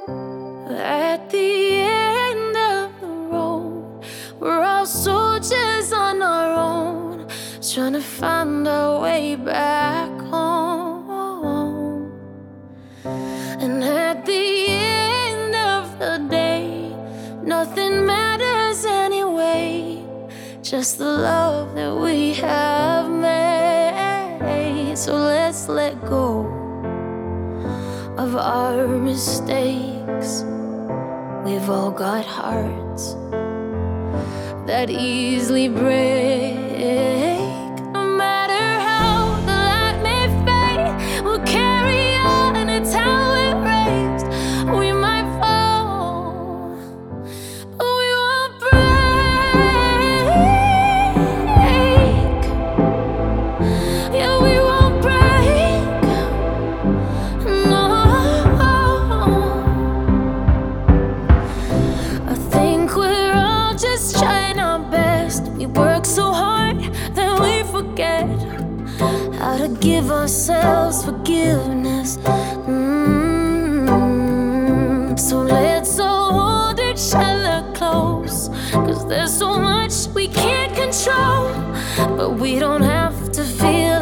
At the end of the road, we're all soldiers on our own, trying to find our way back home. And at the end of the day, nothing matters anyway, just the love that we have made. So let's let go of our mistakes. We've all got hearts that easily break. No matter how the light may fade, we'll carry on, it's how we're raised. We might fall, but we won't break. Yeah, we won't break. No, I think we're all just trying our best. We work so hard that we forget how to give ourselves forgiveness. So let's all hold each other close, 'cause there's so much we can't control, but we don't have to feel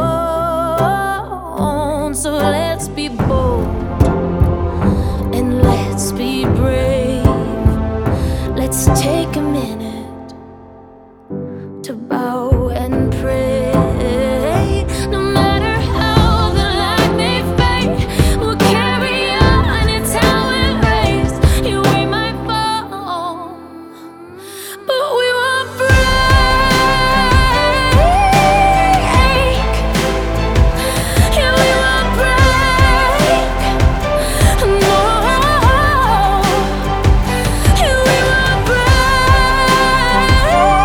alone. So let's be bold and let's be brave. Let's take a minute to bow and pray. No matter how the light may fade, we'll carry on, it's how we're raised. Yeah, we might fall, but we won't break. Yeah, we won't break. No, yeah, we won't break.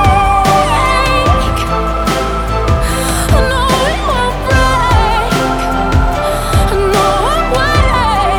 No, we won't break. No way.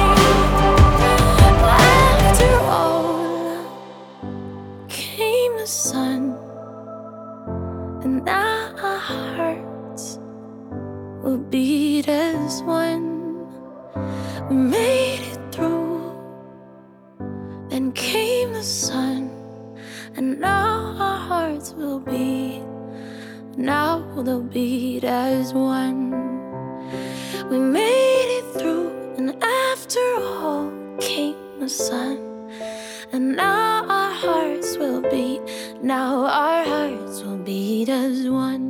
After all came the sun, and now our hearts will beat as one. We made it through, then came the sun, and now our hearts will beat. Now they'll beat as one. We made it through, and after all came the sun, and now our hearts will beat. Now our hearts will beat as one.